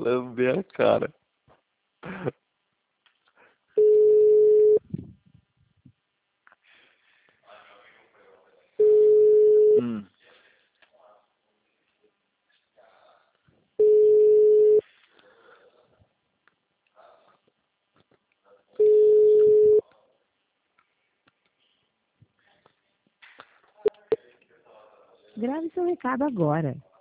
Lamber a cara. Hum. Grave seu recado agora.